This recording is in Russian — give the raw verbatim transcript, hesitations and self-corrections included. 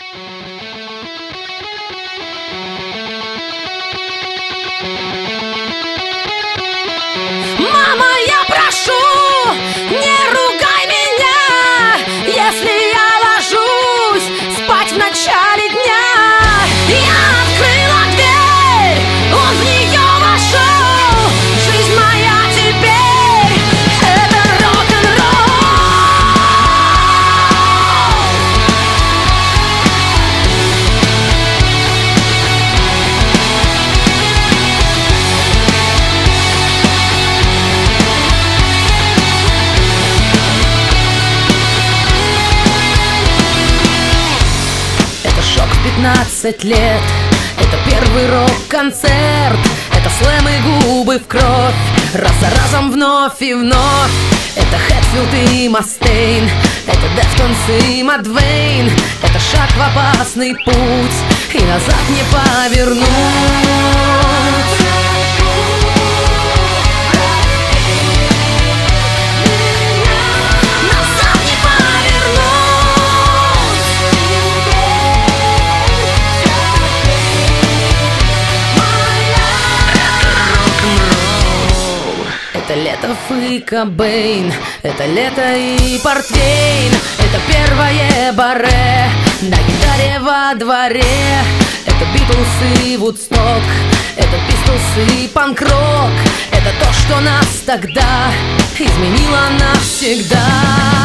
Мама, я прошу, не ругай меня, если я ложусь спать в начале дня. Я открыла дверь, он в нее вошел. Жизнь моя теперь — это рок-н-ролл. Это шок в пятнадцать лет, это первый рок-концерт, это слэм и губы в кровь, раз за разом вновь и вновь. Это Хэтфилд и Мастейн, это Дефтонс и Мадвейн, это шаг в опасный путь, и назад не повернуть. Это лето и Кобейн, это лето и портвейн, это первое баре на гитаре во дворе. Это Битлз и Вудсток, это Пистолс и панк-рок, это то, что нас тогда изменило навсегда.